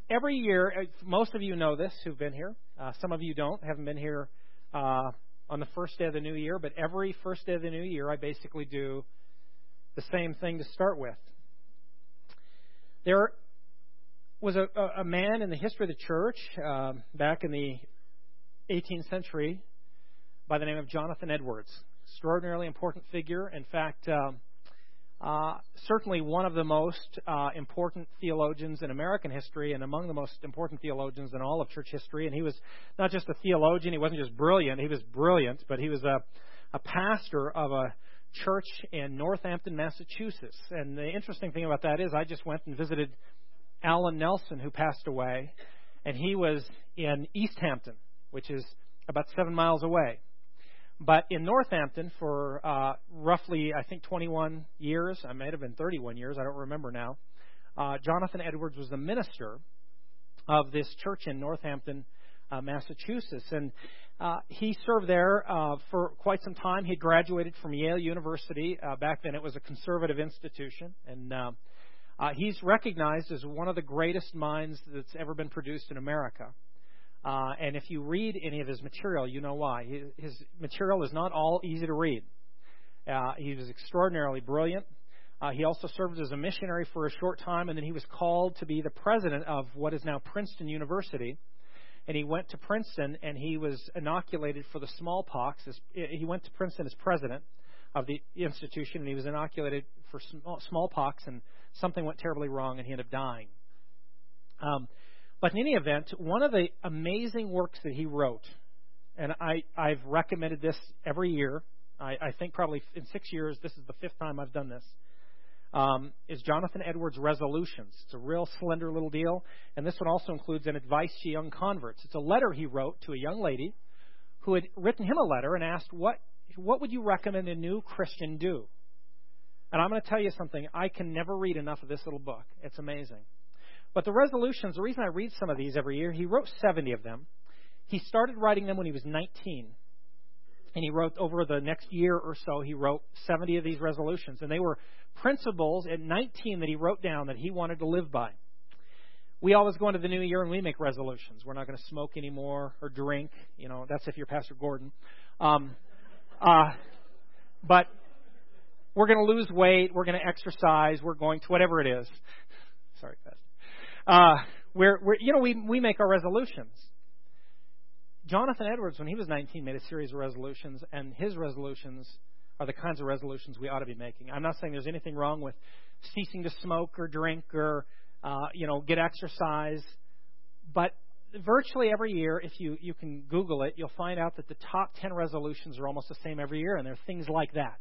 Every year, most of you know this who've been here. Some of you haven't been here on the first day of the new year, but every first day of the new year, I basically do the same thing to start with. There was a man in the history of the church back in the 18th century by the name of Jonathan Edwards. Extraordinarily important figure. In fact, certainly one of the most important theologians in American history and among the most important theologians in all of church history. And he was not just a theologian, he wasn't just brilliant, he was brilliant, but he was a pastor of a church in Northampton, Massachusetts. And the interesting thing about that is I just went and visited Alan Nelson, who passed away, and he was in East Hampton, which is about 7 miles away. But in Northampton for roughly, I think, 21 years, I might have been 31 years, I don't remember now, Jonathan Edwards was the minister of this church in Northampton, Massachusetts. And he served there for quite some time. He graduated from Yale University. Back then it was a conservative institution. And he's recognized as one of the greatest minds that's ever been produced in America. And if you read any of his material, you know why. His material is not all easy to read. He was extraordinarily brilliant. He also served as a missionary for a short time, and then he was called to be the president of what is now Princeton University. And he went to Princeton, and he was inoculated for the smallpox. He went to Princeton as president of the institution, and he was inoculated for smallpox, and something went terribly wrong, and he ended up dying. But in any event, one of the amazing works that he wrote, and I've recommended this every year, I think probably in 6 years, this is the 5th time I've done this, is Jonathan Edwards' Resolutions. It's a real slender little deal, and this one also includes an advice to young converts. It's a letter he wrote to a young lady who had written him a letter and asked, what would you recommend a new Christian do? And I'm going to tell you something, I can never read enough of this little book. It's amazing. But the resolutions, the reason I read some of these every year, he wrote 70 of them. He started writing them when he was 19. And he wrote, over the next year or so, he wrote 70 of these resolutions. And they were principles at 19 that he wrote down that he wanted to live by. We always go into the new year and we make resolutions. We're not going to smoke anymore or drink. You know, that's if you're Pastor Gordon. But we're going to lose weight. We're going to exercise. We're going to whatever it is. Sorry, Pastor. We make our resolutions. Jonathan Edwards, when he was 19, made a series of resolutions, and his resolutions are the kinds of resolutions we ought to be making. I'm not saying there's anything wrong with ceasing to smoke or drink or, get exercise, but virtually every year, if you can Google it, you'll find out that the top 10 resolutions are almost the same every year, and they're things like that.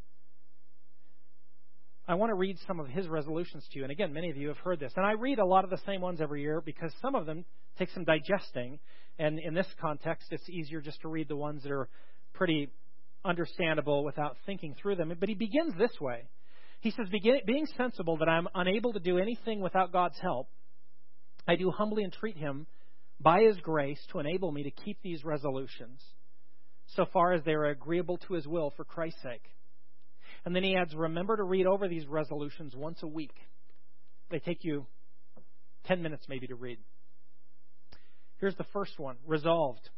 I want to read some of his resolutions to you. And again, many of you have heard this. And I read a lot of the same ones every year because some of them take some digesting. And in this context, it's easier just to read the ones that are pretty understandable without thinking through them. But he begins this way. He says, being sensible that I'm unable to do anything without God's help, I do humbly entreat him by his grace to enable me to keep these resolutions so far as they are agreeable to his will for Christ's sake. And then he adds, remember to read over these resolutions once a week. They take you 10 minutes maybe to read. Here's the first one, resolved.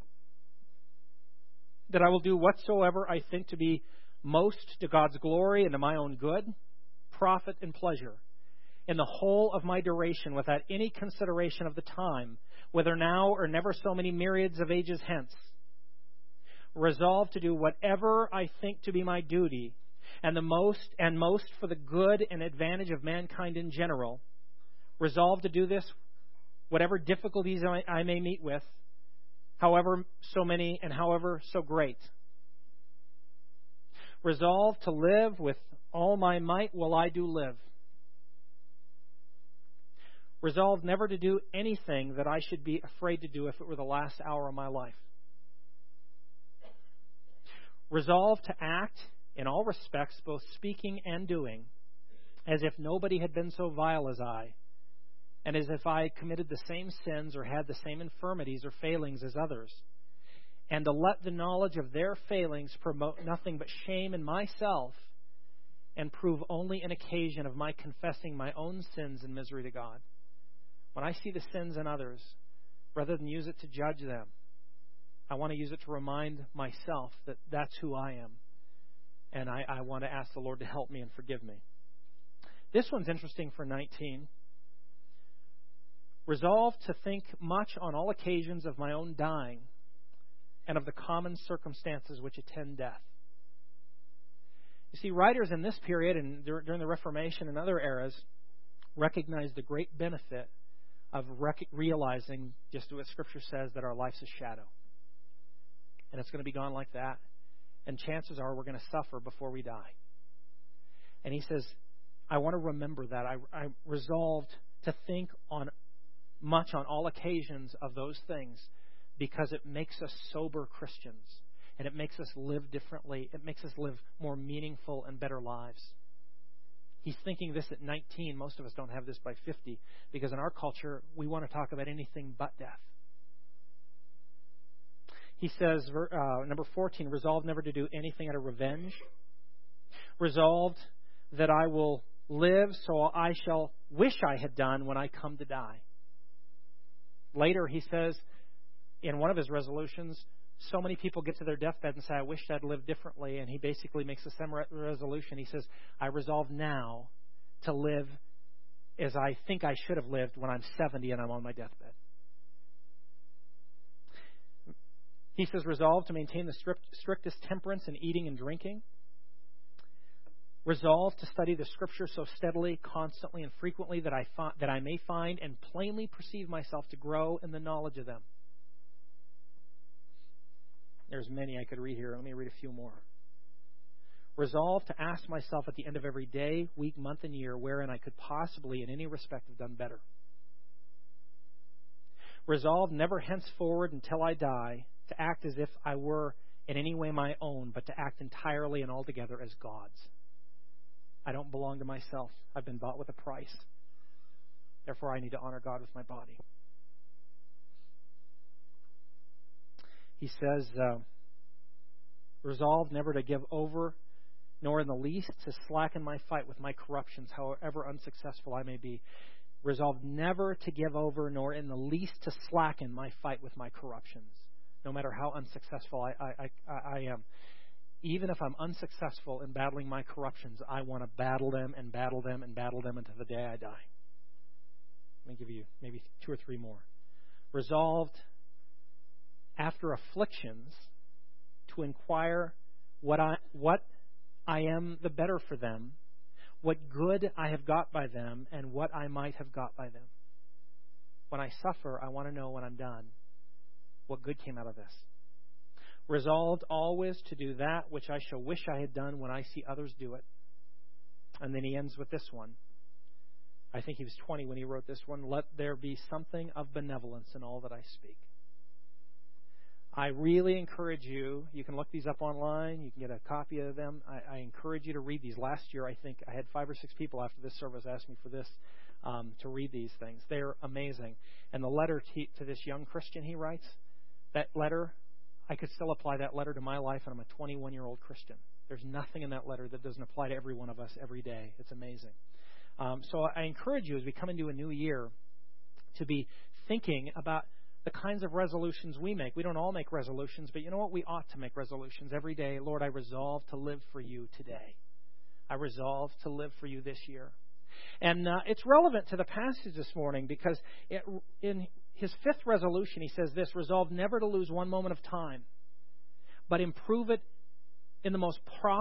That I will do whatsoever I think to be most to God's glory and to my own good, profit, and pleasure, in the whole of my duration without any consideration of the time, whether now or never so many myriads of ages hence. Resolved to do whatever I think to be my duty, and most for the good and advantage of mankind in general. Resolved to do this, whatever difficulties I may meet with, however so many and however so great. Resolved to live with all my might will I do live. Resolved never to do anything that I should be afraid to do if it were the last hour of my life. Resolved to act in all respects, both speaking and doing, as if nobody had been so vile as I, and as if I had committed the same sins or had the same infirmities or failings as others, and to let the knowledge of their failings promote nothing but shame in myself, and prove only an occasion of my confessing my own sins and misery to God. when I see the sins in others, rather than use it to judge them, I want to use it to remind myself that that's who I am. And I want to ask the Lord to help me and forgive me. This one's interesting for 19. Resolve to think much on all occasions of my own dying and of the common circumstances which attend death. You see, writers in this period and during the Reformation and other eras recognized the great benefit of realizing, just what Scripture says, that our life's a shadow. And it's going to be gone like that. And chances are we're going to suffer before we die. And he says, I want to remember that. I resolved to think much on all occasions of those things because it makes us sober Christians. And it makes us live differently. It makes us live more meaningful and better lives. He's thinking this at 19. Most of us don't have this by 50 because in our culture, we want to talk about anything but death. He says, number 14, resolved never to do anything out of revenge. Resolved that I will live so I shall wish I had done when I come to die. Later, he says, in one of his resolutions, so many people get to their deathbed and say, I wish I'd lived differently. And he basically makes the same resolution. He says, I resolve now to live as I think I should have lived when I'm 70 and I'm on my deathbed. He says, resolve to maintain the strictest temperance in eating and drinking. Resolve to study the Scripture so steadily, constantly, and frequently that I may find and plainly perceive myself to grow in the knowledge of them. There's many I could read here. Let me read a few more. Resolve to ask myself at the end of every day, week, month, and year wherein I could possibly in any respect have done better. Resolve never henceforward until I die to act as if I were in any way my own, but to act entirely and altogether as God's. I don't belong to myself. I've been bought with a price. Therefore, I need to honor God with my body. He says, resolve never to give over, nor in the least to slacken my fight with my corruptions, however unsuccessful I may be. Resolve never to give over, nor in the least to slacken my fight with my corruptions, no matter how unsuccessful I am. Even if I'm unsuccessful in battling my corruptions, I want to battle them and battle them and battle them until the day I die. Let me give you maybe 2 or 3 more. Resolved, after afflictions, to inquire what I am the better for them, what good I have got by them, and what I might have got by them. When I suffer, I want to know when I'm done what good came out of this. Resolved always to do that which I shall wish I had done when I see others do it. And then he ends with this one. I think he was 20 when he wrote this one. Let there be something of benevolence in all that I speak. I really encourage you. You can look these up online. You can get a copy of them. I encourage you to read these. Last year, I think I had 5 or 6 people after this service ask me for this to read these things. They're amazing. And the letter to this young Christian he writes, that letter, I could still apply that letter to my life, and I'm a 21-year-old Christian. There's nothing in that letter that doesn't apply to every one of us every day. It's amazing. So I encourage you as we come into a new year to be thinking about the kinds of resolutions we make. We don't all make resolutions, but you know what? We ought to make resolutions every day. Lord, I resolve to live for you today. I resolve to live for you this year. And it's relevant to the passage this morning because in his 5th resolution, he says this, resolve never to lose one moment of time, but improve it the most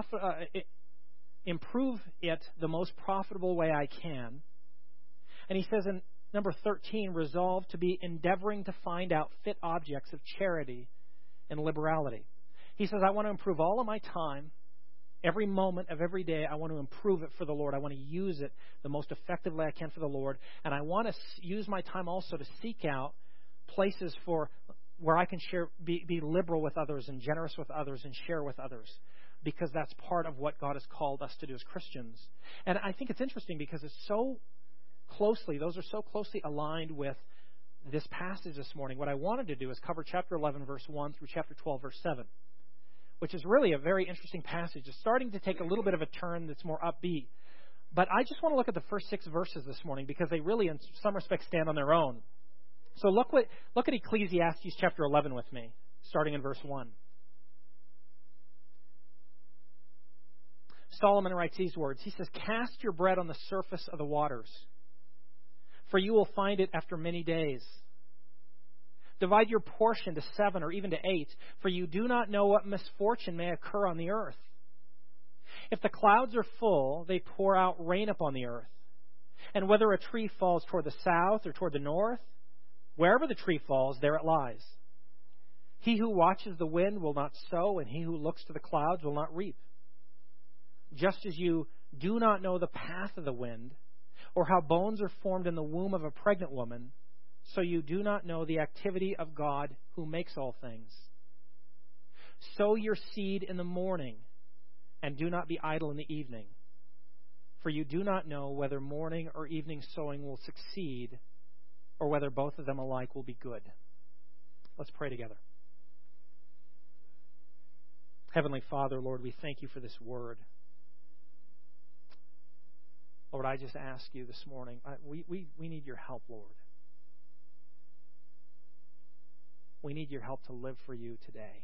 profitable way I can. And he says in number 13, resolve to be endeavoring to find out fit objects of charity and liberality. He says, I want to improve all of my time. Every moment of every day, I want to improve it for the Lord. I want to use it the most effectively I can for the Lord. And I want to use my time also to seek out places where I can be liberal with others and generous with others and share with others, because that's part of what God has called us to do as Christians. And I think it's interesting because those are so closely aligned with this passage this morning. What I wanted to do is cover chapter 11, verse 1 through chapter 12, verse 7. Which is really a very interesting passage. It's starting to take a little bit of a turn that's more upbeat. But I just want to look at the first 6 verses this morning because they really, in some respects, stand on their own. So look at Ecclesiastes chapter 11 with me, starting in verse 1. Solomon writes these words. He says, "Cast your bread on the surface of the waters, for you will find it after many days. Divide your portion to 7 or even to 8, for you do not know what misfortune may occur on the earth. If the clouds are full, they pour out rain upon the earth. And whether a tree falls toward the south or toward the north, wherever the tree falls, there it lies. He who watches the wind will not sow, and he who looks to the clouds will not reap. Just as you do not know the path of the wind, or how bones are formed in the womb of a pregnant woman, so you do not know the activity of God who makes all things. Sow your seed in the morning, and do not be idle in the evening, for you do not know whether morning or evening sowing will succeed, or whether both of them alike will be good." Let's pray together. Heavenly Father, Lord, we thank you for this word. Lord, I just ask you this morning, we need your help, Lord. We need your help to live for you today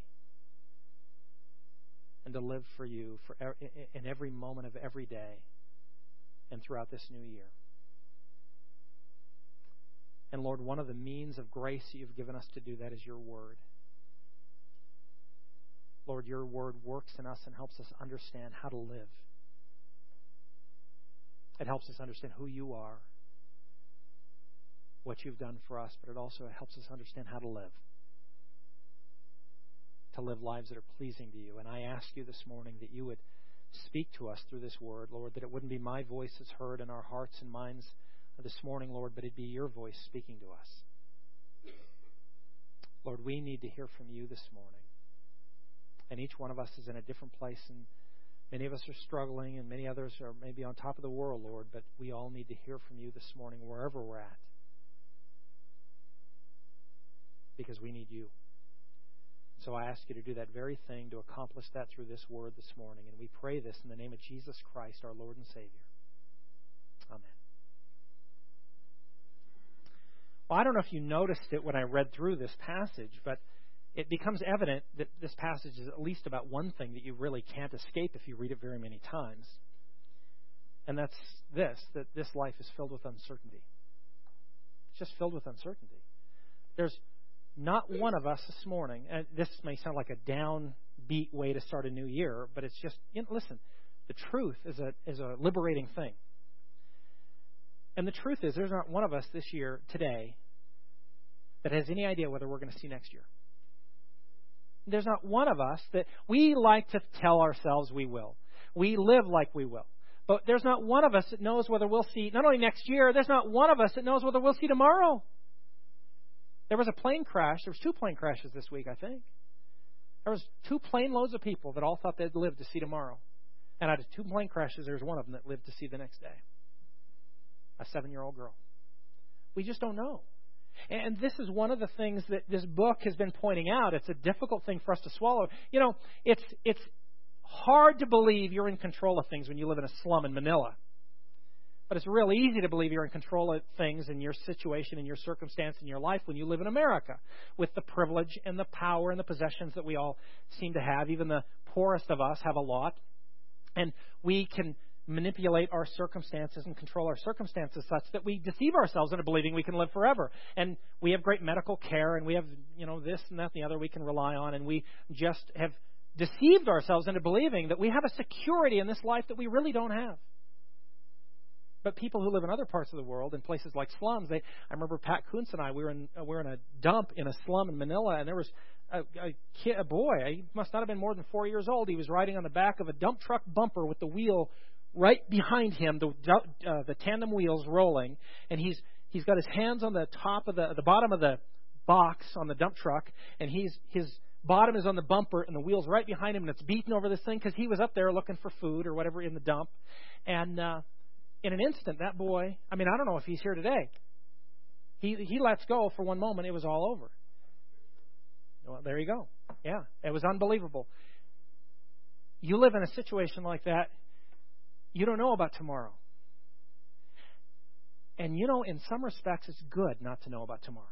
and to live for you in every moment of every day and throughout this new year. And Lord, one of the means of grace that you've given us to do that is your word. Lord, your word works in us and helps us understand how to live. It helps us understand who you are, what you've done for us, but it also helps us understand how to live lives that are pleasing to you. And I ask you this morning that you would speak to us through this word, Lord, that it wouldn't be my voice that's heard in our hearts and minds this morning, Lord, but it'd be your voice speaking to us. Lord, we need to hear from you this morning. And each one of us is in a different place, and many of us are struggling, and many others are maybe on top of the world, Lord, but we all need to hear from you this morning wherever we're at, because we need you. So I ask you to do that very thing, to accomplish that through this word this morning. And we pray this in the name of Jesus Christ, our Lord and Savior. Amen. Well, I don't know if you noticed it when I read through this passage, but it becomes evident that this passage is at least about one thing that you really can't escape if you read it very many times. And that's this, that this life is filled with uncertainty. It's just filled with uncertainty. There's not one of us this morning, and this may sound like a downbeat way to start a new year, but it's just, listen, the truth is a liberating thing. And the truth is, there's not one of us this year, today, that has any idea whether we're going to see next year. There's not one of us that we like to tell ourselves we will. We live like we will. But there's not one of us that knows whether we'll see, not only next year, there's not one of us that knows whether we'll see tomorrow. There was a plane crash. There was 2 plane crashes this week, I think. There was 2 plane loads of people that all thought they'd live to see tomorrow. And out of 2 plane crashes, there's one of them that lived to see the next day. A 7-year-old girl. We just don't know. And this is one of the things that this book has been pointing out. It's a difficult thing for us to swallow. It's hard to believe you're in control of things when you live in a slum in Manila. But it's real easy to believe you're in control of things in your situation, in your circumstance, in your life when you live in America, with the privilege and the power and the possessions that we all seem to have. Even the poorest of us have a lot. And we can manipulate our circumstances and control our circumstances such that we deceive ourselves into believing we can live forever. And we have great medical care, and we have, this and that and the other we can rely on, and we just have deceived ourselves into believing that we have a security in this life that we really don't have. But people who live in other parts of the world, in places like slums, I remember Pat Kuntz and I, we were in a dump in a slum in Manila, and there was a boy, he must not have been more than 4 years old. He was riding on the back of a dump truck bumper with the wheel right behind him, the tandem wheels rolling, and he's got his hands on the top of the bottom of the box on the dump truck, and his bottom is on the bumper, and the wheel's right behind him, and it's beating over this thing because he was up there looking for food or whatever in the dump. And in an instant, that boy, I don't know if he's here today. He lets go for one moment. It was all over. Well, there you go. Yeah, it was unbelievable. You live in a situation like that, you don't know about tomorrow. And in some respects, it's good not to know about tomorrow,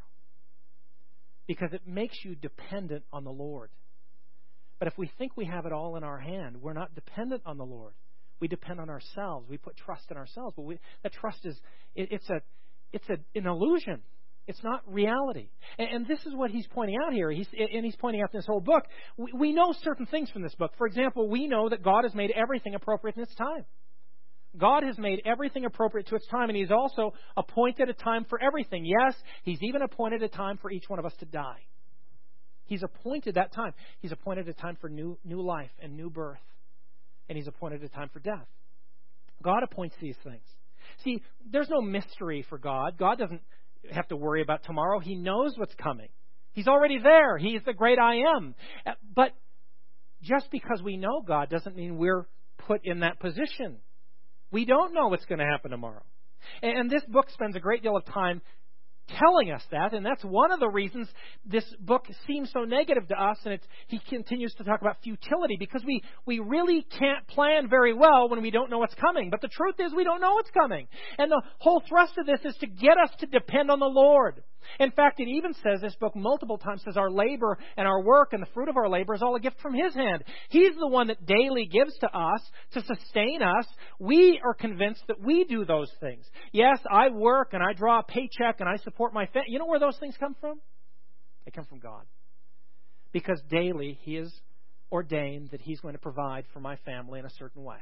because it makes you dependent on the Lord. But if we think we have it all in our hand, we're not dependent on the Lord. We depend on ourselves. We put trust in ourselves. But that trust it's an illusion. It's not reality. And this is what he's pointing out here. He's pointing out in this whole book. We know certain things from this book. For example, we know that God has made everything appropriate in its time. God has made everything appropriate to its time, and He's also appointed a time for everything. Yes, He's even appointed a time for each one of us to die. He's appointed that time. He's appointed a time for new life and new birth, and He's appointed a time for death. God appoints these things. See, there's no mystery for God. God doesn't have to worry about tomorrow. He knows what's coming. He's already there. He's the great I am. But just because we know God doesn't mean we're put in that position. We don't know what's going to happen tomorrow. And this book spends a great deal of time telling us that, and that's one of the reasons this book seems so negative to us, and he continues to talk about futility, because we really can't plan very well when we don't know what's coming. But the truth is, we don't know what's coming. And the whole thrust of this is to get us to depend on the Lord. In fact, it even says, this book multiple times says, our labor and our work and the fruit of our labor is all a gift from His hand. He's the one that daily gives to us to sustain us. We are convinced that we do those things. Yes, I work and I draw a paycheck and I support my family. You know where those things come from? They come from God. Because daily He has ordained that He's going to provide for my family in a certain way.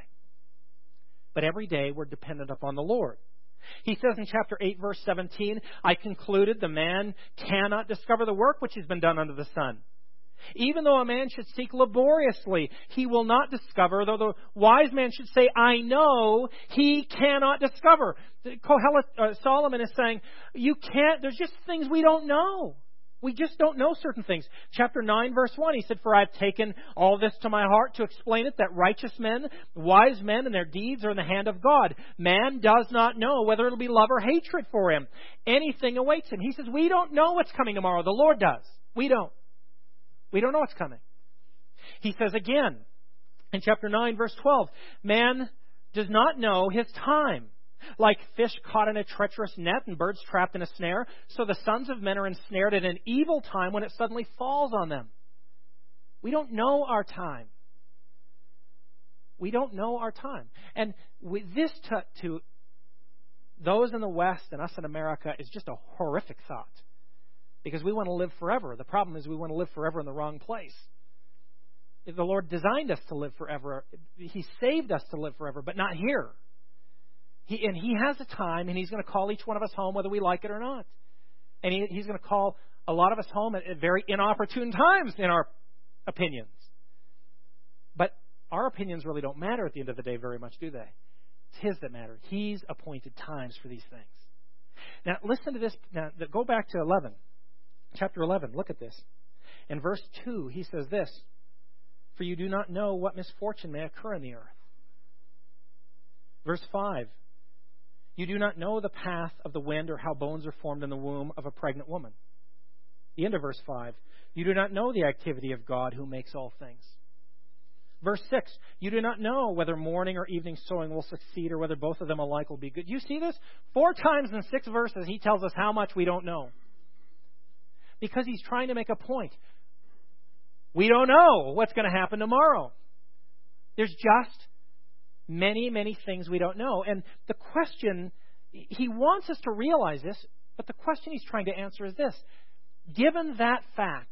But every day we're dependent upon the Lord. He says in chapter 8, verse 17, I concluded the man cannot discover the work which has been done under the sun. Even though a man should seek laboriously, he will not discover. Though the wise man should say, I know, he cannot discover. Solomon is saying, you can't, there's just things we don't know. We just don't know certain things. Chapter 9, verse 1, he said, for I've taken all this to my heart to explain it, that righteous men, wise men, and their deeds are in the hand of God. Man does not know whether it'll be love or hatred for him. Anything awaits him. He says, we don't know what's coming tomorrow. The Lord does. We don't. We don't know what's coming. He says again, in chapter 9, verse 12, man does not know his time. Like fish caught in a treacherous net and birds trapped in a snare, so the sons of men are ensnared at an evil time when it suddenly falls on them. We don't know our time. We don't know our time. And with this to those in the West and us in America is just a horrific thought, because we want to live forever. The problem is we want to live forever in the wrong place. The Lord designed us to live forever. He saved us to live forever, but not here. He has a time, and He's going to call each one of us home whether we like it or not. And He's going to call a lot of us home at very inopportune times, in our opinions. But our opinions really don't matter at the end of the day very much, do they? It's His that matter. He's appointed times for these things. Now, listen to this. Now, go back to 11. Chapter 11. Look at this. In verse 2, he says this, for you do not know what misfortune may occur in the earth. Verse 5, you do not know the path of the wind or how bones are formed in the womb of a pregnant woman. The end of verse 5, you do not know the activity of God who makes all things. Verse 6, you do not know whether morning or evening sowing will succeed or whether both of them alike will be good. You see this? 4 times in 6 verses he tells us how much we don't know. Because he's trying to make a point. We don't know what's going to happen tomorrow. There's just many, many things we don't know. And the question, he wants us to realize this, but the question he's trying to answer is this. Given that fact,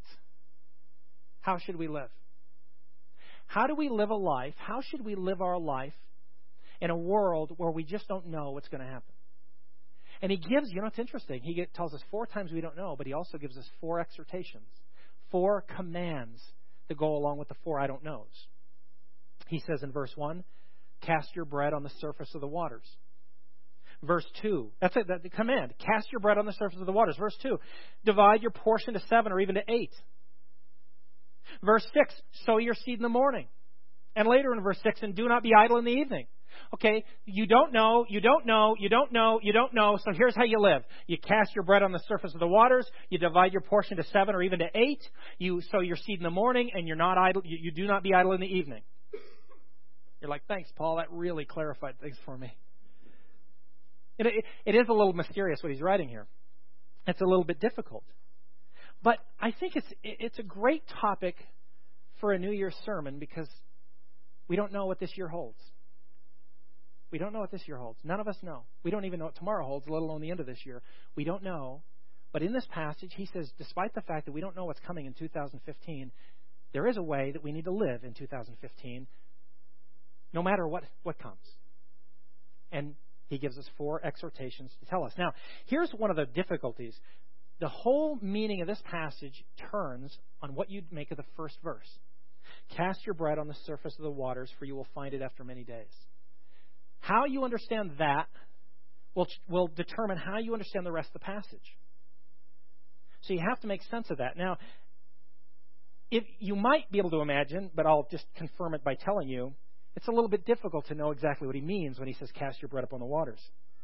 how should we live? How do we live a life? How should we live our life in a world where we just don't know what's going to happen? And he gives, it's interesting. He tells us 4 times we don't know, but he also gives us 4 exhortations, 4 commands that go along with the 4 I don't knows. He says in verse 1, cast your bread on the surface of the waters. Verse 2, that's it, the command. Cast your bread on the surface of the waters. Verse 2, divide your portion to 7 or even to 8. Verse 6, sow your seed in the morning. And later in verse 6, and do not be idle in the evening. Okay, you don't know, so here's how you live. You cast your bread on the surface of the waters, you divide your portion to 7 or even to 8, you sow your seed in the morning, and you're not idle. You do not be idle in the evening. You're like, thanks, Paul, that really clarified things for me. It is a little mysterious what he's writing here. It's a little bit difficult. But I think it's a great topic for a New Year's sermon because we don't know what this year holds. We don't know what this year holds. None of us know. We don't even know what tomorrow holds, let alone the end of this year. We don't know. But in this passage, he says, despite the fact that we don't know what's coming in 2015, there is a way that we need to live in 2015, no matter what comes. And he gives us 4 exhortations to tell us. Now, here's one of the difficulties. The whole meaning of this passage turns on what you'd make of the first verse. Cast your bread on the surface of the waters, for you will find it after many days. How you understand that will determine how you understand the rest of the passage. So you have to make sense of that. Now, if you might be able to imagine, but I'll just confirm it by telling you, it's a little bit difficult to know exactly what he means when he says, cast your bread upon the waters.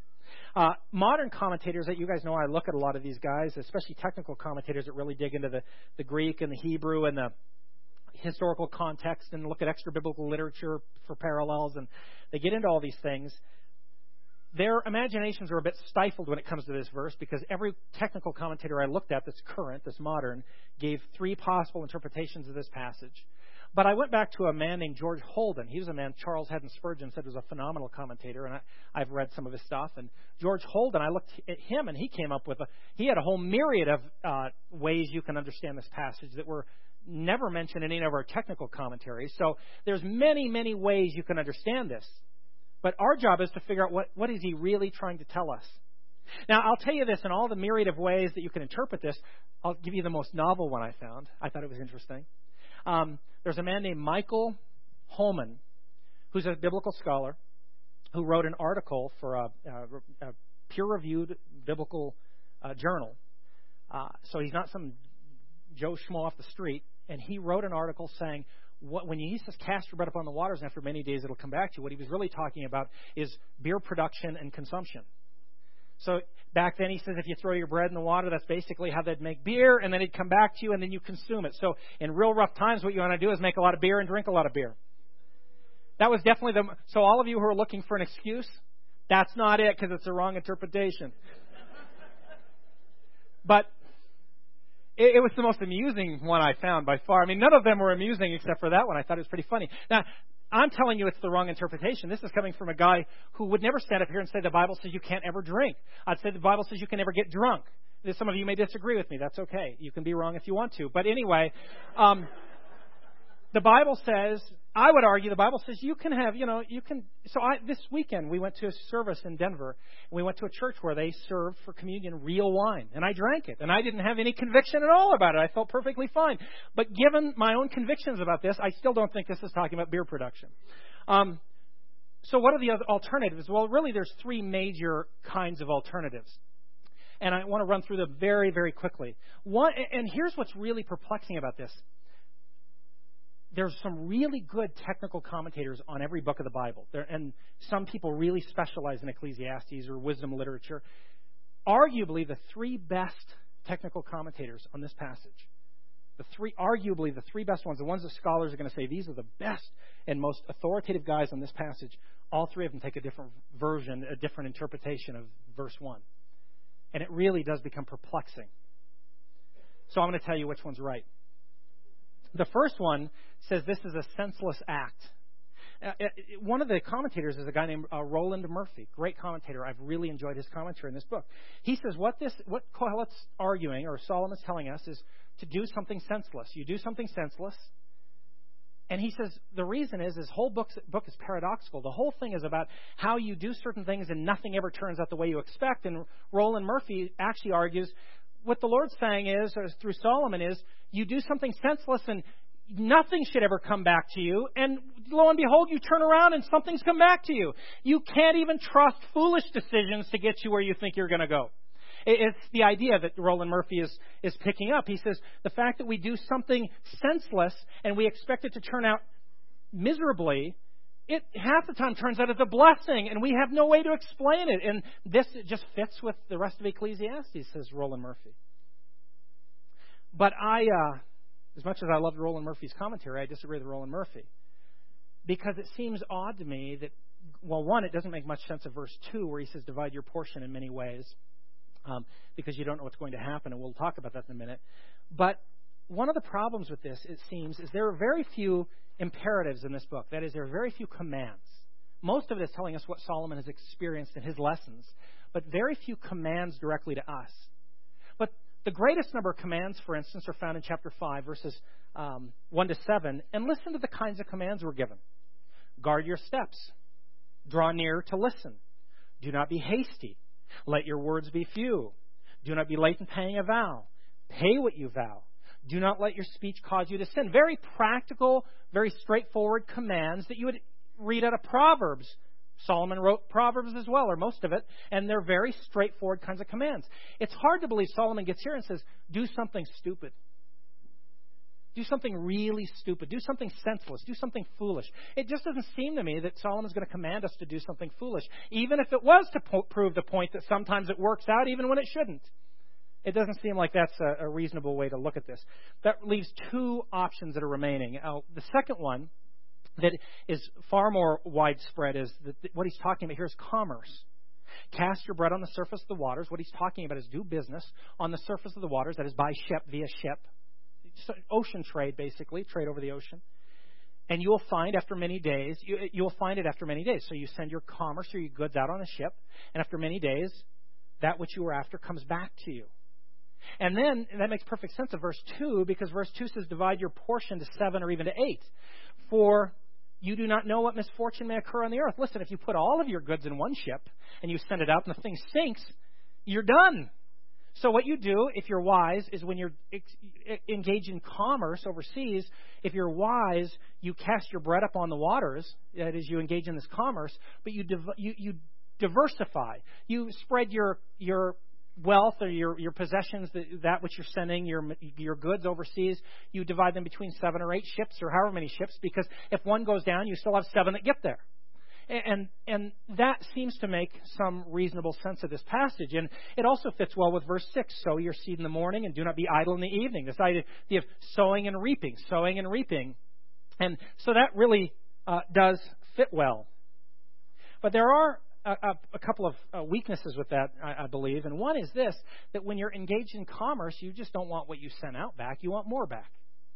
Modern commentators that you guys know, I look at a lot of these guys, especially technical commentators that really dig into the Greek and the Hebrew and the historical context and look at extra biblical literature for parallels, and they get into all these things. Their imaginations are a bit stifled when it comes to this verse because every technical commentator I looked at that's current, that's modern, gave 3 possible interpretations of this passage. But I went back to a man named George Holden. He was a man Charles Haddon Spurgeon said was a phenomenal commentator, and I've read some of his stuff. And George Holden, I looked at him, and he came up with he had a whole myriad of ways you can understand this passage that were never mentioned in any of our technical commentaries. So there's many, many ways you can understand this. But our job is to figure out what is he really trying to tell us. Now, I'll tell you this, in all the myriad of ways that you can interpret this, I'll give you the most novel one I found. I thought it was interesting. There's a man named Michael Holman, who's a biblical scholar, who wrote an article for a peer-reviewed biblical journal. So he's not some Joe Schmo off the street. And he wrote an article saying, when he says cast your bread upon the waters and after many days it'll come back to you, what he was really talking about is beer production and consumption. So back then he says if you throw your bread in the water, that's basically how they'd make beer, and then it'd come back to you and then you consume it. So in real rough times, what you want to do is make a lot of beer and drink a lot of beer. That was definitely so all of you who are looking for an excuse, that's not it because it's the wrong interpretation. But it was the most amusing one I found by far. I mean, none of them were amusing except for that one. I thought it was pretty funny. Now, I'm telling you it's the wrong interpretation. This is coming from a guy who would never stand up here and say the Bible says you can't ever drink. I'd say the Bible says you can never get drunk. Some of you may disagree with me. That's okay. You can be wrong if you want to. But anyway, the Bible says, I would argue the Bible says you can have, So this weekend we went to a service in Denver, and we went to a church where they served for communion real wine, and I drank it, and I didn't have any conviction at all about it. I felt perfectly fine. But given my own convictions about this, I still don't think this is talking about beer production. So what are the other alternatives? Well, really there's 3 major kinds of alternatives. And I want to run through them very, very quickly. One, and here's what's really perplexing about this. There's some really good technical commentators on every book of the Bible. And some people really specialize in Ecclesiastes or wisdom literature. Arguably, the 3 best technical commentators on this passage, arguably the 3 best ones, the ones that scholars are going to say these are the best and most authoritative guys on this passage, all 3 of them take a different version, a different interpretation of verse 1. And it really does become perplexing. So I'm going to tell you which one's right. The first one says this is a senseless act. One of the commentators is a guy named Roland Murphy, great commentator. I've really enjoyed his commentary in this book. He says what Kohelet's arguing, or Solomon's telling us, is to do something senseless. You do something senseless, and he says the reason is his whole book is paradoxical. The whole thing is about how you do certain things and nothing ever turns out the way you expect. And Roland Murphy actually argues what the Lord's saying is, or through Solomon, is you do something senseless and nothing should ever come back to you. And lo and behold, you turn around and something's come back to you. You can't even trust foolish decisions to get you where you think you're going to go. It's the idea that Roland Murphy is picking up. He says the fact that we do something senseless and we expect it to turn out miserably, it half the time turns out as a blessing, and we have no way to explain it. And this just fits with the rest of Ecclesiastes, says Roland Murphy. But as much as I loved Roland Murphy's commentary, I disagree with Roland Murphy. Because it seems odd to me that well, one, it doesn't make much sense of verse 2 where he says, divide your portion in many ways, because you don't know what's going to happen, and we'll talk about that in a minute. But one of the problems with this, it seems, is there are very few imperatives in this book. That is, there are very few commands. Most of it is telling us what Solomon has experienced in his lessons, but very few commands directly to us. But the greatest number of commands, for instance, are found in chapter 5, verses 1 to 7. And listen to the kinds of commands we're given. Guard your steps. Draw near to listen. Do not be hasty. Let your words be few. Do not be late in paying a vow. Pay what you vow. Do not let your speech cause you to sin. Very practical, very straightforward commands that you would read out of Proverbs. Solomon wrote Proverbs as well, or most of it, and they're very straightforward kinds of commands. It's hard to believe Solomon gets here and says, do something stupid. Do something really stupid. Do something senseless. Do something foolish. It just doesn't seem to me that Solomon's going to command us to do something foolish, even if it was to prove the point that sometimes it works out even when it shouldn't. It doesn't seem like that's a reasonable way to look at this. That leaves two options that are remaining. The second one that is far more widespread is that what he's talking about here is commerce. Cast your bread on the surface of the waters. What he's talking about is do business on the surface of the waters, that is by ship, via ship. So ocean trade, basically, trade over the ocean. And you'll find after many days, you'll find it after many days. So you send your commerce or your goods out on a ship, and after many days, that which you were after comes back to you. And then, that makes perfect sense of verse 2, because verse 2 says, divide your portion to 7 or even to 8. For you do not know what misfortune may occur on the earth. Listen, if you put all of your goods in one ship and you send it out and the thing sinks, you're done. So what you do, if you're wise, is when you're engaged in commerce overseas, if you're wise, you cast your bread up on the waters. That is, you engage in this commerce, but you diversify. You spread your wealth or your possessions, that which you're sending, your goods overseas, you divide them between 7 or 8 ships or however many ships, because if one goes down, you still have 7 that get there. And that seems to make some reasonable sense of this passage. And it also fits well with verse 6. Sow your seed in the morning and do not be idle in the evening. This idea of sowing and reaping. And so that really does fit well. But there are a couple of weaknesses with that, I believe. And one is this, that when you're engaged in commerce, you just don't want what you sent out back. You want more back.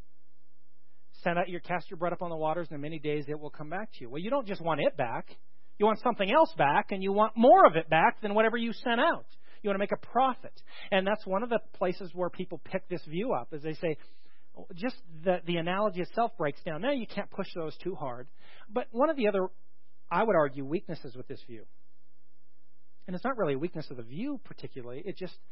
Cast your bread up on the waters, and in many days it will come back to you. Well, you don't just want it back. You want something else back, and you want more of it back than whatever you sent out. You want to make a profit. And that's one of the places where people pick this view up, is they say, just the analogy itself breaks down. Now, you can't push those too hard. But one of the other, I would argue, weaknesses with this view, and it's not really a weakness of the view particularly, it just,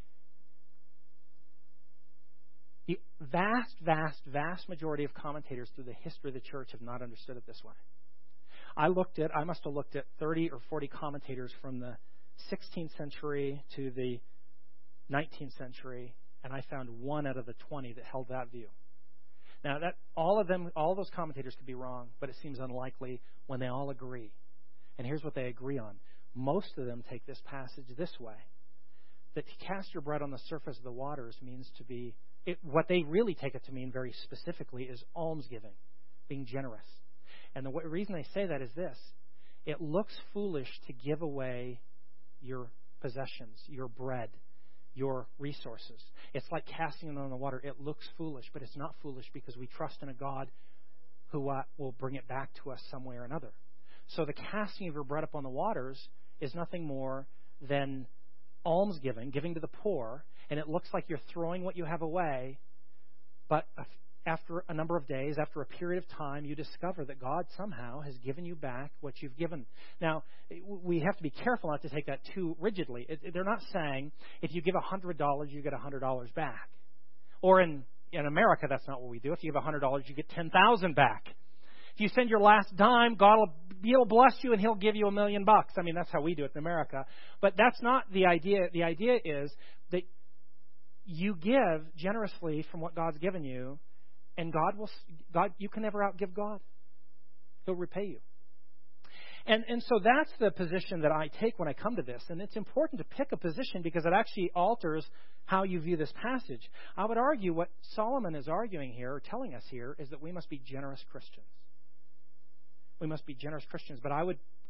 the vast majority of commentators through the history of the church have not understood it this way. I must have looked at 30 or 40 commentators from the 16th century to the 19th century, and I found 1 out of the 20 that held that view. Now, all those commentators could be wrong, but it seems unlikely when they all agree. And here's what they agree on. Most of them take this passage this way, that to cast your bread on the surface of the waters means to be, what they really take it to mean very specifically is almsgiving, being generous. And the reason they say that is this. It looks foolish to give away your possessions, your bread, your resources. It's like casting them on the water. It looks foolish, but it's not foolish because we trust in a God who will bring it back to us some way or another. So the casting of your bread upon the waters is nothing more than almsgiving, giving to the poor, and it looks like you're throwing what you have away, but after a number of days, after a period of time, you discover that God somehow has given you back what you've given. Now, we have to be careful not to take that too rigidly. They're not saying if you give $100, you get $100 back. Or in America, that's not what we do. If you give $100, you get $10,000 back. If you send your last dime, He'll bless you and He'll give you $1 million. I mean, that's how we do it in America. But that's not the idea. The idea is that you give generously from what God's given you, and you can never outgive God. He'll repay you. And so that's the position that I take when I come to this. And it's important to pick a position because it actually alters how you view this passage. I would argue what Solomon is arguing here, or telling us here, is that we must be generous Christians. We must be generous Christians. But I would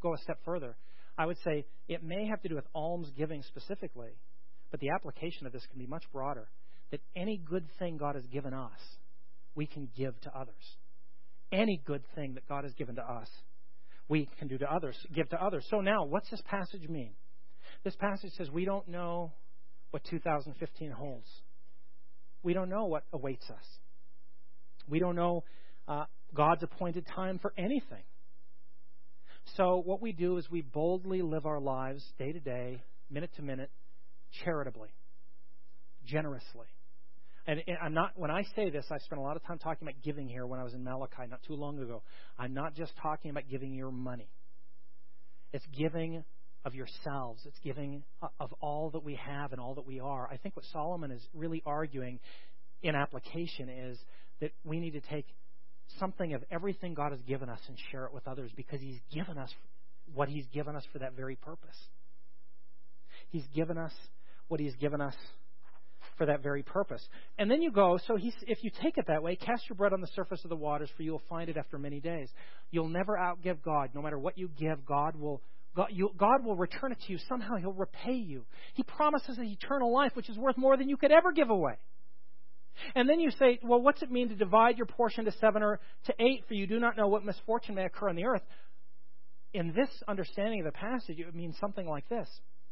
go a step further. I would say it may have to do with almsgiving specifically, but the application of this can be much broader. That any good thing God has given us, we can give to others. Any good thing that God has given to us, we can do to others, give to others. So now, what's this passage mean? This passage says we don't know what 2015 holds. We don't know what awaits us. We don't know God's appointed time for anything. So what we do is we boldly live our lives day to day, minute to minute, charitably, generously. And I'm not, when I say this, I spent a lot of time talking about giving here when I was in Malachi not too long ago. I'm not just talking about giving your money. It's giving of yourselves. It's giving of all that we have and all that we are. I think what Solomon is really arguing in application is that we need to take something of everything God has given us and share it with others, because He's given us what He's given us for that very purpose. He's given us what He's given us for that very purpose. And then you go, so if you take it that way, cast your bread on the surface of the waters, for you will find it after many days. You'll never outgive God. No matter what you give, God will return it to you. Somehow He'll repay you. He promises an eternal life, which is worth more than you could ever give away. And then you say, well, what's it mean to divide your portion to 7 or to 8? For you do not know what misfortune may occur on the earth. In this understanding of the passage, it would mean something like this.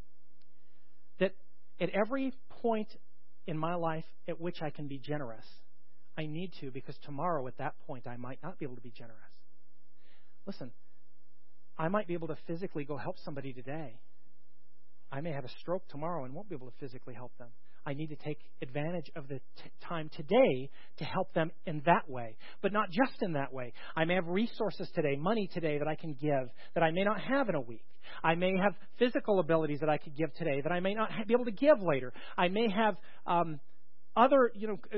That at every point in my life at which I can be generous, I need to, because tomorrow at that point I might not be able to be generous. Listen, I might be able to physically go help somebody today. I may have a stroke tomorrow and won't be able to physically help them. I need to take advantage of the time today to help them in that way, but not just in that way. I may have resources today, money today that I can give that I may not have in a week. I may have physical abilities that I could give today that I may not be able to give later. I may have other,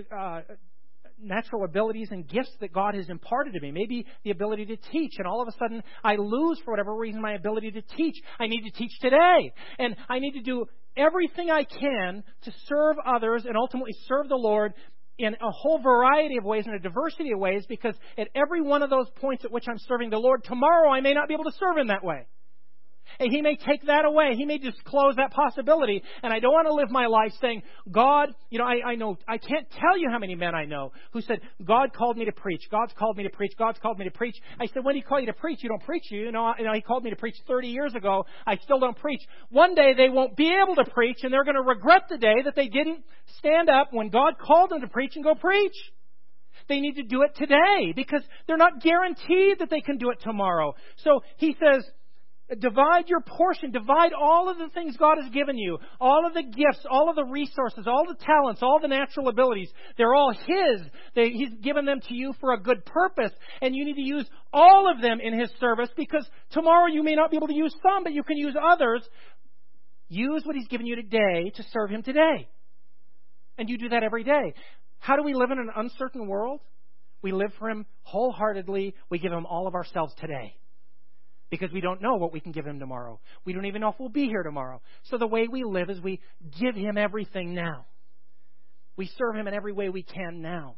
natural abilities and gifts that God has imparted to me. Maybe the ability to teach, and all of a sudden I lose, for whatever reason, my ability to teach. I need to teach today, and I need to do everything I can to serve others and ultimately serve the Lord in a whole variety of ways, in a diversity of ways, because at every one of those points at which I'm serving the Lord, tomorrow I may not be able to serve Him that way. And He may take that away. He may just close that possibility. And I don't want to live my life saying, God, I know, I can't tell you how many men I know who said, God called me to preach. God's called me to preach. God's called me to preach. I said, when He called you to preach, you don't preach. He called me to preach 30 years ago. I still don't preach. One day they won't be able to preach, and they're going to regret the day that they didn't stand up when God called them to preach and go preach. They need to do it today, because they're not guaranteed that they can do it tomorrow. So He says, divide your portion. Divide all of the things God has given you. All of the gifts, all of the resources, all the talents, all the natural abilities. They're all His. He's given them to you for a good purpose. And you need to use all of them in His service, because tomorrow you may not be able to use some, but you can use others. Use what He's given you today to serve Him today. And you do that every day. How do we live in an uncertain world? We live for Him wholeheartedly. We give Him all of ourselves today, because we don't know what we can give Him tomorrow. We don't even know if we'll be here tomorrow. So the way we live is we give Him everything now. We serve Him in every way we can now.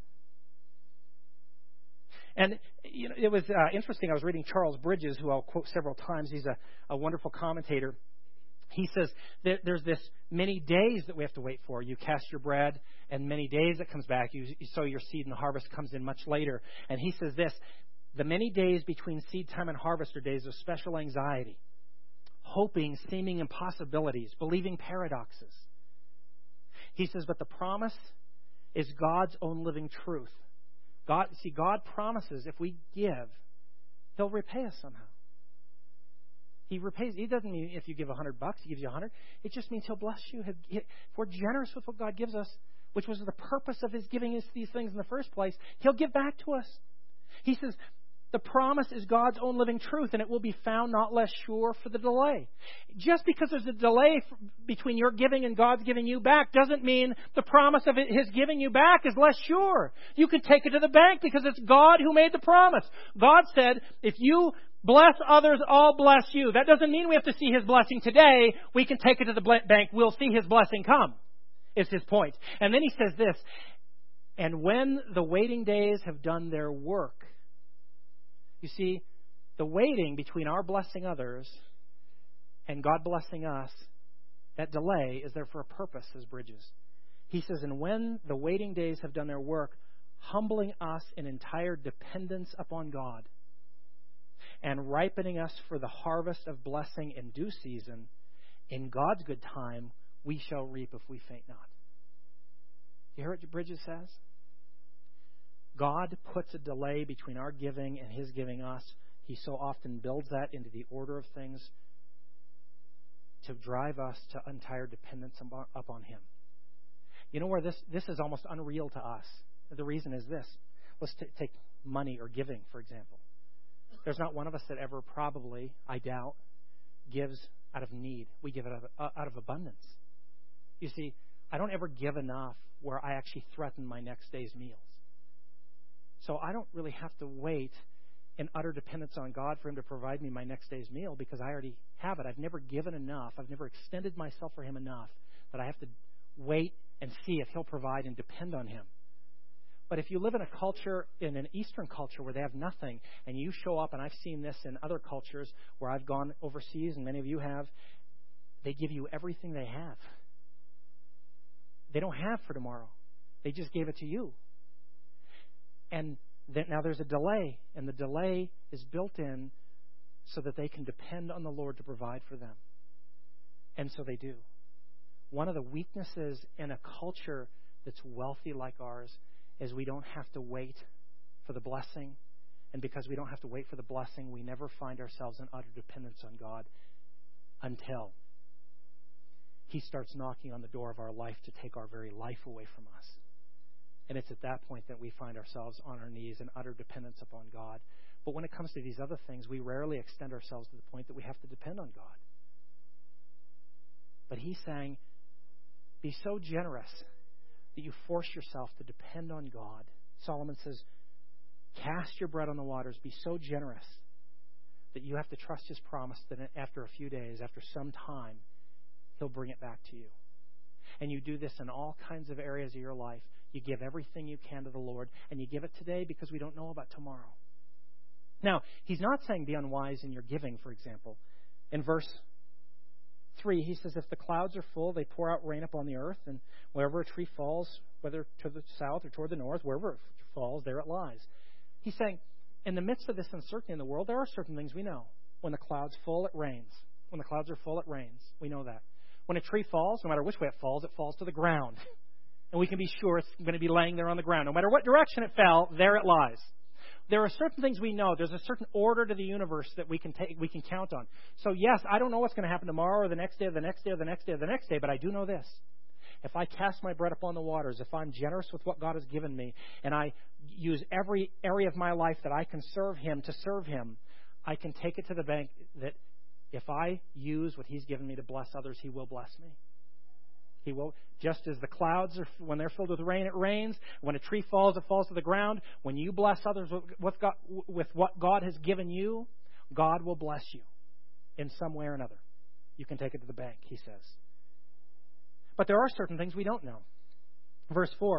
And it was interesting. I was reading Charles Bridges, who I'll quote several times. He's a wonderful commentator. He says that there's this many days that we have to wait for. You cast your bread, and many days it comes back. You sow your seed, and the harvest comes in much later. And he says this: the many days between seed time and harvest are days of special anxiety, hoping seeming impossibilities, believing paradoxes. He says, but the promise is God's own living truth. God promises if we give, He'll repay us somehow. He repays. He doesn't mean if you give $100, He gives you 100. It just means He'll bless you. If we're generous with what God gives us, which was the purpose of His giving us these things in the first place, He'll give back to us. He says, the promise is God's own living truth, and it will be found not less sure for the delay. Just because there's a delay between your giving and God's giving you back doesn't mean the promise of His giving you back is less sure. You can take it to the bank because it's God who made the promise. God said, if you bless others, I'll bless you. That doesn't mean we have to see His blessing today. We can take it to the bank. We'll see His blessing come, is his point. And then he says this: and when the waiting days have done their work. You see, the waiting between our blessing others and God blessing us, that delay is there for a purpose, says Bridges. He says, and when the waiting days have done their work, humbling us in entire dependence upon God and ripening us for the harvest of blessing in due season, in God's good time, we shall reap if we faint not. You hear what Bridges says? God puts a delay between our giving and His giving us. He so often builds that into the order of things to drive us to entire dependence upon Him. You know where this is almost unreal to us? The reason is this. Let's take money or giving, for example. There's not one of us that ever probably, I doubt, gives out of need. We give it out of abundance. You see, I don't ever give enough where I actually threaten my next day's meals. So I don't really have to wait in utter dependence on God for Him to provide me my next day's meal because I already have it. I've never given enough. I've never extended myself for Him enough that I have to wait and see if He'll provide and depend on Him. But if you live in a culture, in an Eastern culture where they have nothing, and you show up, and I've seen this in other cultures where I've gone overseas, and many of you have, they give you everything they have. They don't have for tomorrow. They just gave it to you. And now there's a delay, and the delay is built in so that they can depend on the Lord to provide for them. And so they do. One of the weaknesses in a culture that's wealthy like ours is we don't have to wait for the blessing. And because we don't have to wait for the blessing, we never find ourselves in utter dependence on God until He starts knocking on the door of our life to take our very life away from us. And it's at that point that we find ourselves on our knees in utter dependence upon God. But when it comes to these other things, we rarely extend ourselves to the point that we have to depend on God. But He's saying, be so generous that you force yourself to depend on God. Solomon says, cast your bread on the waters. Be so generous that you have to trust His promise that after a few days, after some time, He'll bring it back to you. And you do this in all kinds of areas of your life. You give everything you can to the Lord, and you give it today because we don't know about tomorrow. Now, He's not saying be unwise in your giving, for example. In verse 3, He says, if the clouds are full, they pour out rain upon the earth, and wherever a tree falls, whether to the south or toward the north, wherever it falls, there it lies. He's saying, in the midst of this uncertainty in the world, there are certain things we know. When the cloud's full, it rains. When the clouds are full, it rains. We know that. When a tree falls, no matter which way it falls to the ground. And we can be sure it's going to be laying there on the ground. No matter what direction it fell, there it lies. There are certain things we know. There's a certain order to the universe that we can count on. So yes, I don't know what's going to happen tomorrow or the next day or the next day or the next day or the next day, but I do know this. If I cast my bread upon the waters, if I'm generous with what God has given me, and I use every area of my life that I can serve Him to serve Him, I can take it to the bank that if I use what He's given me to bless others, He will bless me. He will. Just as the clouds, when they're filled with rain, it rains. When a tree falls, it falls to the ground. When you bless others with what God has given you, God will bless you in some way or another. You can take it to the bank, He says. But there are certain things we don't know. Verse 4,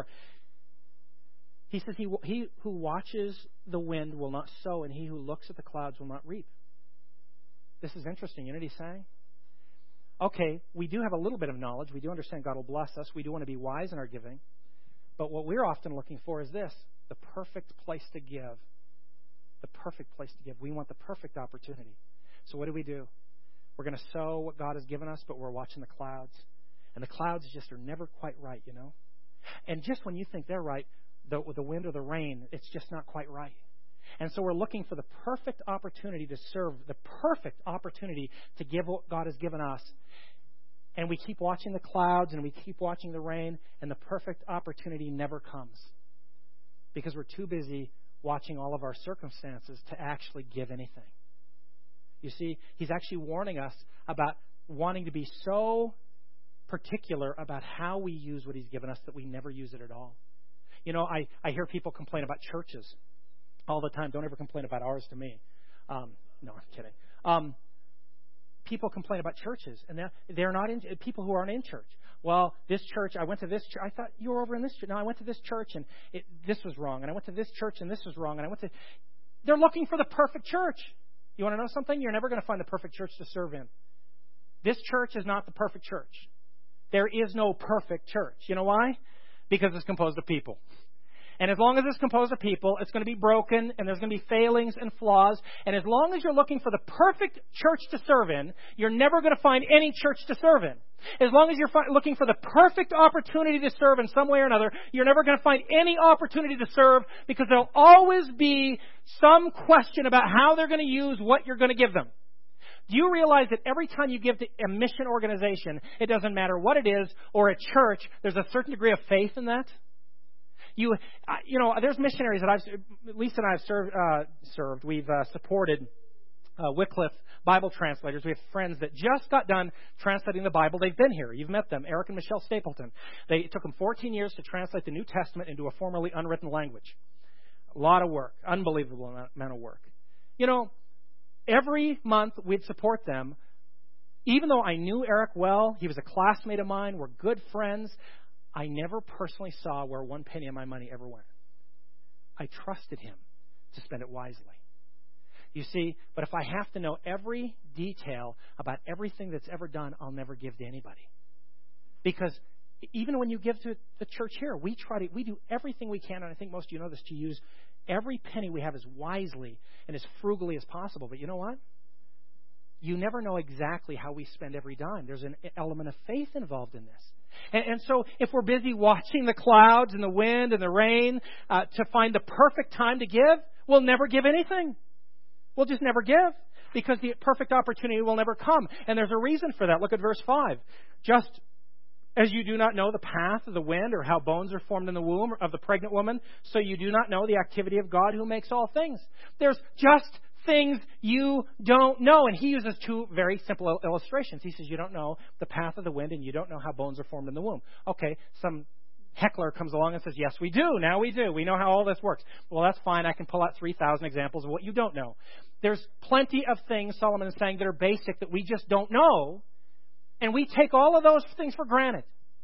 He says, he who watches the wind will not sow, and he who looks at the clouds will not reap. This is interesting. You know what He's saying? Okay, we do have a little bit of knowledge. We do understand God will bless us. We do want to be wise in our giving. But what we're often looking for is this, the perfect place to give. The perfect place to give. We want the perfect opportunity. So what do? We're going to sow what God has given us, but we're watching the clouds. And the clouds just are never quite right, you know. And just when you think they're right, the wind or the rain, it's just not quite right. And so we're looking for the perfect opportunity to serve, the perfect opportunity to give what God has given us. And we keep watching the clouds and we keep watching the rain, and the perfect opportunity never comes because we're too busy watching all of our circumstances to actually give anything. You see, He's actually warning us about wanting to be so particular about how we use what He's given us that we never use it at all. You know, I hear people complain about churches all the time. Don't ever complain about ours to me. No, I'm kidding. People complain about churches, and they're not in, people who aren't in church. Well, this church, I went to this church. I thought you were over in this church. No, I went to this church, and this was wrong. And I went to this church, and this was wrong. And they're looking for the perfect church. You want to know something? You're never going to find the perfect church to serve in. This church is not the perfect church. There is no perfect church. You know why? Because it's composed of people. And as long as it's composed of people, it's going to be broken, and there's going to be failings and flaws. And as long as you're looking for the perfect church to serve in, you're never going to find any church to serve in. As long as you're looking for the perfect opportunity to serve in some way or another, you're never going to find any opportunity to serve, because there'll always be some question about how they're going to use what you're going to give them. Do you realize that every time you give to a mission organization, it doesn't matter what it is, or a church, there's a certain degree of faith in that? There's missionaries that Lisa and I have served. We've supported Wycliffe Bible translators. We have friends that just got done translating the Bible. They've been here. You've met them, Eric and Michelle Stapleton. It took them 14 years to translate the New Testament into a formerly unwritten language. A lot of work, unbelievable amount of work. Every month we'd support them. Even though I knew Eric well, he was a classmate of mine, we're good friends, I never personally saw where one penny of my money ever went. I trusted him to spend it wisely. You see, but if I have to know every detail about everything that's ever done, I'll never give to anybody. Because even when you give to the church here, we do everything we can, and I think most of you know this, to use every penny we have as wisely and as frugally as possible. But you know what? You never know exactly how we spend every dime. There's an element of faith involved in this. And so if we're busy watching the clouds and the wind and the rain to find the perfect time to give, we'll never give anything. We'll just never give, because the perfect opportunity will never come. And there's a reason for that. Look at verse 5. Just as you do not know the path of the wind, or how bones are formed in the womb of the pregnant woman, so you do not know the activity of God who makes all things. There's just things you don't know. And he uses two very simple illustrations. He says you don't know the path of the wind, and you don't know how bones are formed in the womb. Okay, some heckler comes along and says, yes, we do. Now we do. We know how all this works. Well, that's fine. I can pull out 3,000 examples of what you don't know. There's plenty of things, Solomon is saying, that are basic that we just don't know. And we take all of those things for granted.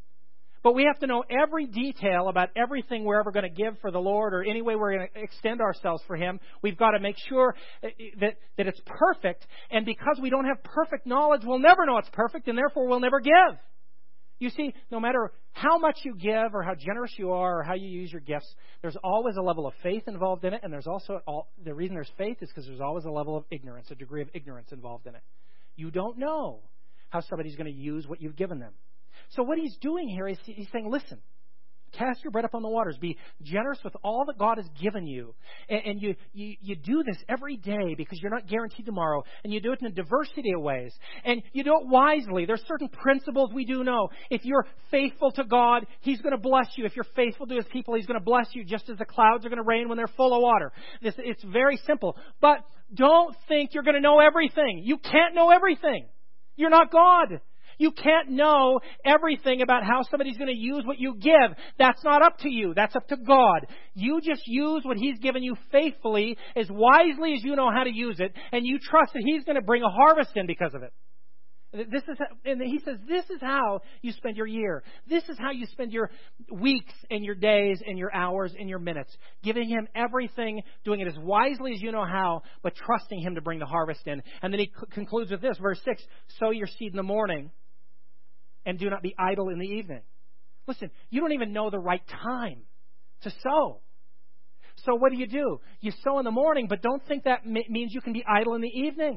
But we have to know every detail about everything we're ever going to give for the Lord, or any way we're going to extend ourselves for Him. We've got to make sure that it's perfect. And because we don't have perfect knowledge, we'll never know it's perfect, and therefore we'll never give. You see, no matter how much you give, or how generous you are, or how you use your gifts, there's always a level of faith involved in it. And there's also, the reason there's faith is because there's always a level of ignorance, a degree of ignorance involved in it. You don't know how somebody's going to use what you've given them. So what he's doing here is he's saying, listen, cast your bread upon the waters. Be generous with all that God has given you. And you do this every day, because you're not guaranteed tomorrow. And you do it in a diversity of ways. And you do it wisely. There's certain principles we do know. If you're faithful to God, He's going to bless you. If you're faithful to His people, He's going to bless you, just as the clouds are going to rain when they're full of water. It's very simple. But don't think you're going to know everything. You can't know everything. You're not God. You can't know everything about how somebody's going to use what you give. That's not up to you. That's up to God. You just use what He's given you faithfully, as wisely as you know how to use it, and you trust that He's going to bring a harvest in because of it. And he says, this is how you spend your year. This is how you spend your weeks and your days and your hours and your minutes. Giving Him everything, doing it as wisely as you know how, but trusting Him to bring the harvest in. And then he concludes with this, verse 6, sow your seed in the morning, and do not be idle in the evening. Listen, you don't even know the right time to sow. So what do? You sow in the morning, but don't think that means you can be idle in the evening.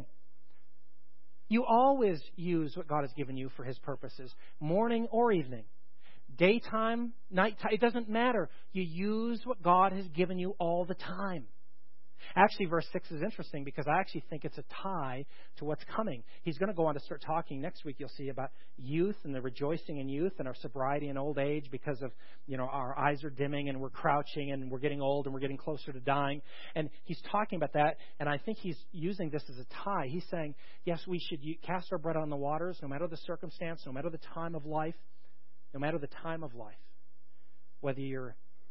You always use what God has given you for His purposes, morning or evening. Daytime, nighttime, it doesn't matter. You use what God has given you all the time. Actually, verse 6 is interesting, because I actually think it's a tie to what's coming. He's going to go on to start talking next week, you'll see, about youth and the rejoicing in youth and our sobriety in old age, because of, our eyes are dimming and we're crouching and we're getting old and we're getting closer to dying. And he's talking about that, and I think he's using this as a tie. He's saying, yes, we should cast our bread on the waters, no matter the circumstance, no matter the time of life, no matter the time of life. Whether you're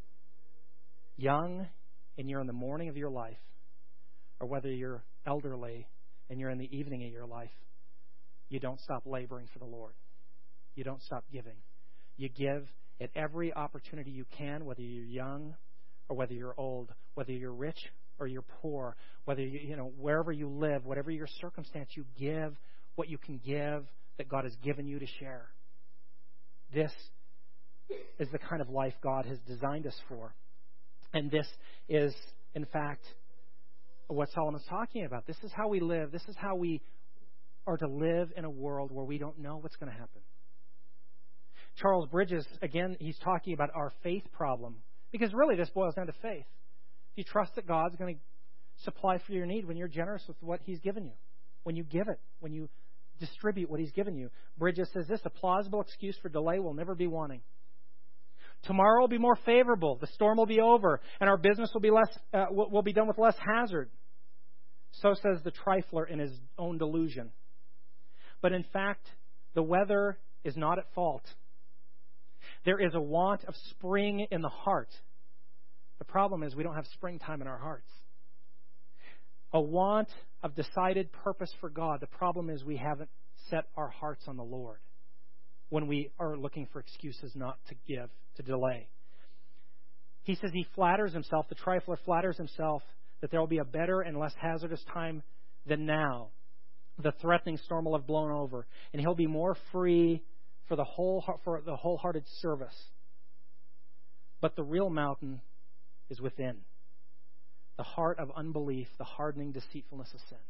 young and you're in the morning of your life, or whether you're elderly and you're in the evening of your life, you don't stop laboring for the Lord. You don't stop giving. You give at every opportunity you can, whether you're young or whether you're old, whether you're rich or you're poor, whether wherever you live, whatever your circumstance, you give what you can give that God has given you to share. This is the kind of life God has designed us for. And this is, in fact, what Solomon's talking about. This is how we live. This is how we are to live in a world where we don't know what's going to happen. Charles Bridges, again, he's talking about our faith problem. Because really this boils down to faith. Do you trust that God's going to supply for your need when you're generous with what He's given you? When you give it, when you distribute what He's given you. Bridges says this: a plausible excuse for delay will never be wanting. Tomorrow will be more favorable. The storm will be over, and our business will be will be done with less hazard. So says the trifler in his own delusion. But in fact, the weather is not at fault. There is a want of spring in the heart. The problem is we don't have springtime in our hearts. A want of decided purpose for God. The problem is we haven't set our hearts on the Lord when we are looking for excuses not to give, to delay. He says he flatters himself, the trifler flatters himself, that there will be a better and less hazardous time than now. The threatening storm will have blown over, and he'll be more free for the wholehearted service. But the real mountain is within. The heart of unbelief, the hardening deceitfulness of sin.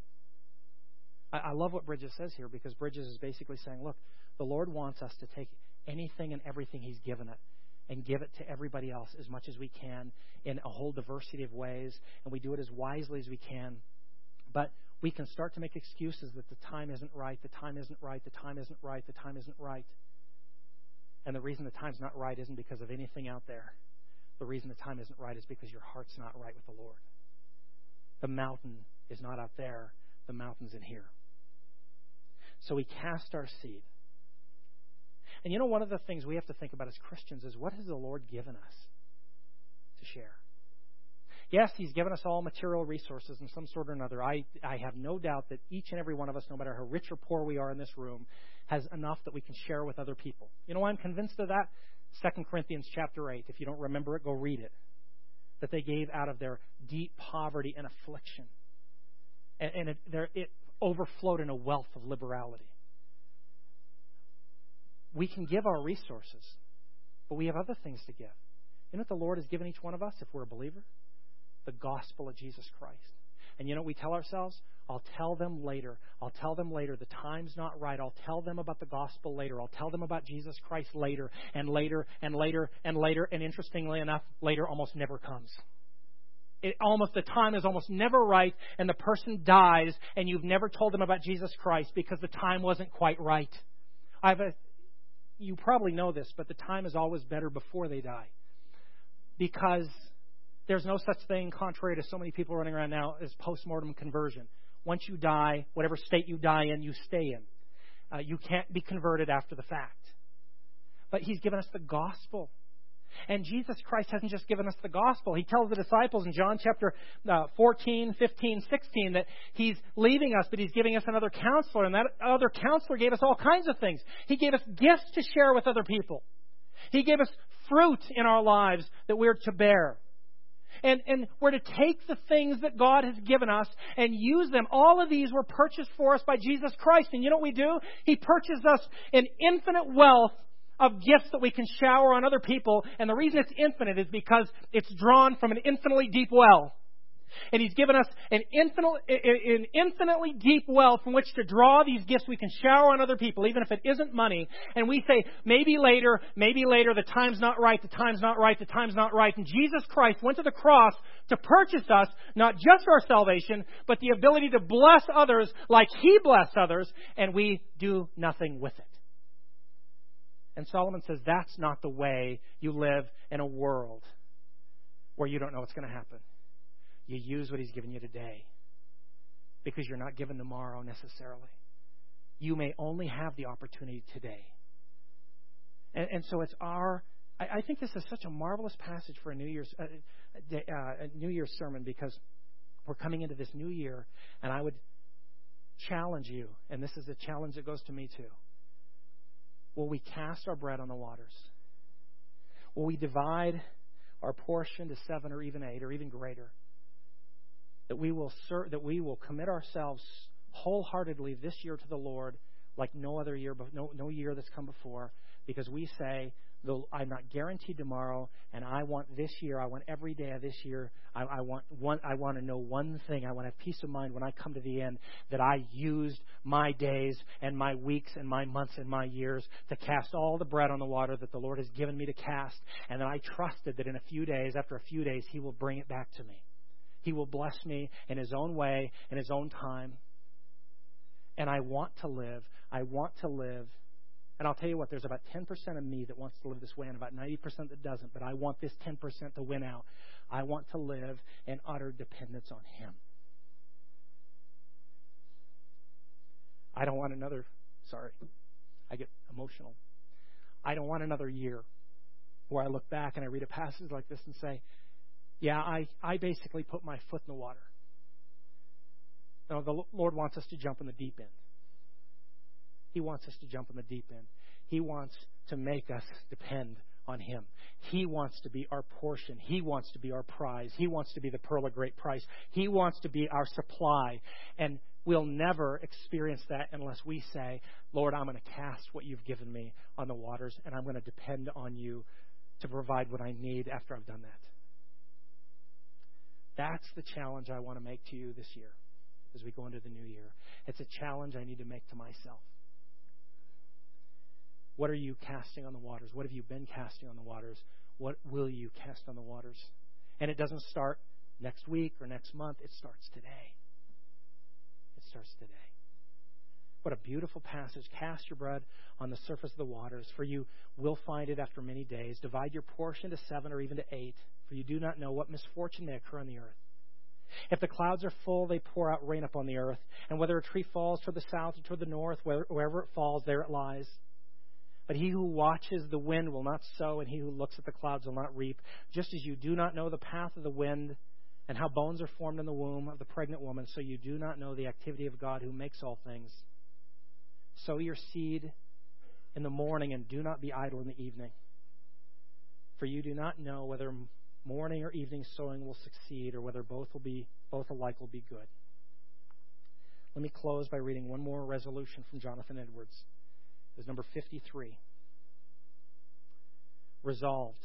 I love what Bridges says here, because Bridges is basically saying, look, the Lord wants us to take anything and everything He's given it and give it to everybody else as much as we can in a whole diversity of ways, and we do it as wisely as we can. But we can start to make excuses that the time isn't right, the time isn't right, the time isn't right, the time isn't right. And the reason the time's not right isn't because of anything out there. The reason the time isn't right is because your heart's not right with the Lord. The mountain is not out there. The mountain's in here. So we cast our seed. And one of the things we have to think about as Christians is, what has the Lord given us to share? Yes, He's given us all material resources in some sort or another. I have no doubt that each and every one of us, no matter how rich or poor we are in this room, has enough that we can share with other people. You know why I'm convinced of that? 2 Corinthians chapter 8. If you don't remember it, go read it. That they gave out of their deep poverty and affliction. And it overflowed in a wealth of liberality. We can give our resources, but we have other things to give. You know what the Lord has given each one of us if we're a believer? The gospel of Jesus Christ. And you know what we tell ourselves? I'll tell them later. I'll tell them later. The time's not right. I'll tell them about the gospel later. I'll tell them about Jesus Christ later and later and later and later. And interestingly enough, later almost never comes. The time is almost never right, and the person dies, and you've never told them about Jesus Christ because the time wasn't quite right. You probably know this, but the time is always better before they die. Because there's no such thing, contrary to so many people running around now, as postmortem conversion. Once you die, whatever state you die in, you stay in. You can't be converted after the fact. But He's given us the gospel. And Jesus Christ hasn't just given us the gospel. He tells the disciples in John chapter 14, 15, 16 that He's leaving us, but He's giving us another counselor. And that other counselor gave us all kinds of things. He gave us gifts to share with other people. He gave us fruit in our lives that we're to bear. And we're to take the things that God has given us and use them. All of these were purchased for us by Jesus Christ. And you know what we do? He purchased us an infinite wealth of gifts that we can shower on other people. And the reason it's infinite is because it's drawn from an infinitely deep well. And He's given us an infinitely deep well from which to draw these gifts we can shower on other people, even if it isn't money. And we say, maybe later, the time's not right, the time's not right, the time's not right. And Jesus Christ went to the cross to purchase us, not just our salvation, but the ability to bless others like He blessed others, and we do nothing with it. And Solomon says that's not the way you live in a world where you don't know what's going to happen. You use what He's given you today, because you're not given tomorrow necessarily. You may only have the opportunity today. And so it's I think this is such a marvelous passage for a New Year's sermon, because we're coming into this new year, and I would challenge you, and this is a challenge that goes to me too. Will we cast our bread on the waters? Will we divide our portion to 7 or even 8 or even greater? that we will commit ourselves wholeheartedly this year to the Lord like no other year, no year that's come before, because we say, I'm not guaranteed tomorrow, and I want this year, I want every day of this year, I want to know one thing. I want to have peace of mind when I come to the end that I used my days and my weeks and my months and my years to cast all the bread on the water that the Lord has given me to cast, and that I trusted that in a few days, after a few days, He will bring it back to me. He will bless me in His own way, in His own time. And I want to live. And I'll tell you what, there's about 10% of me that wants to live this way and about 90% that doesn't. But I want this 10% to win out. I want to live in utter dependence on Him. I don't want I get emotional. I don't want another year where I look back and I read a passage like this and say, yeah, I basically put my foot in the water. No, the Lord wants us to jump in the deep end. He wants us to jump in the deep end. He wants to make us depend on Him. He wants to be our portion. He wants to be our prize. He wants to be the pearl of great price. He wants to be our supply. And we'll never experience that unless we say, Lord, I'm going to cast what You've given me on the waters, and I'm going to depend on You to provide what I need after I've done that. That's the challenge I want to make to you this year as we go into the new year. It's a challenge I need to make to myself. What are you casting on the waters? What have you been casting on the waters? What will you cast on the waters? And it doesn't start next week or next month. It starts today. It starts today. What a beautiful passage. Cast your bread on the surface of the waters, for you will find it after many days. Divide your portion to 7 or even to 8, for you do not know what misfortune may occur on the earth. If the clouds are full, they pour out rain upon the earth. And whether a tree falls toward the south or toward the north, wherever it falls, there it lies. But he who watches the wind will not sow, and he who looks at the clouds will not reap. Just as you do not know the path of the wind and how bones are formed in the womb of the pregnant woman, so you do not know the activity of God who makes all things. Sow your seed in the morning, and do not be idle in the evening. For you do not know whether morning or evening sowing will succeed, or whether both alike will be good. Let me close by reading one more resolution from Jonathan Edwards. It was number 53. Resolved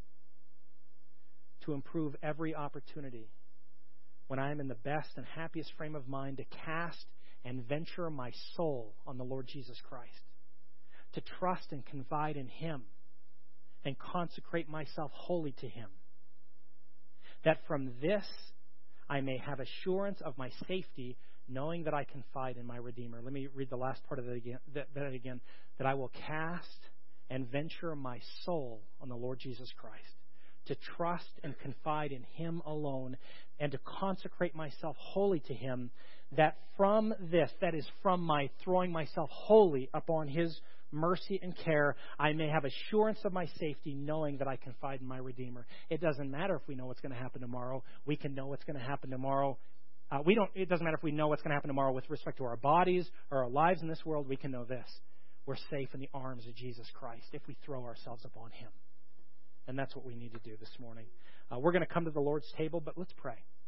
to improve every opportunity when I am in the best and happiest frame of mind to cast and venture my soul on the Lord Jesus Christ, to trust and confide in Him and consecrate myself wholly to Him, that from this I may have assurance of my safety, knowing that I confide in my Redeemer. Let me read the last part of that again. That I will cast and venture my soul on the Lord Jesus Christ, to trust and confide in Him alone, and to consecrate myself wholly to Him, that from this, that is from my throwing myself wholly upon His mercy and care, I may have assurance of my safety, knowing that I confide in my Redeemer. It doesn't matter if we know what's going to happen tomorrow. We can know what's going to happen tomorrow. It doesn't matter if we know what's going to happen tomorrow with respect to our bodies or our lives in this world. We can know this. We're safe in the arms of Jesus Christ if we throw ourselves upon Him. And that's what we need to do this morning. We're going to come to the Lord's table, but let's pray.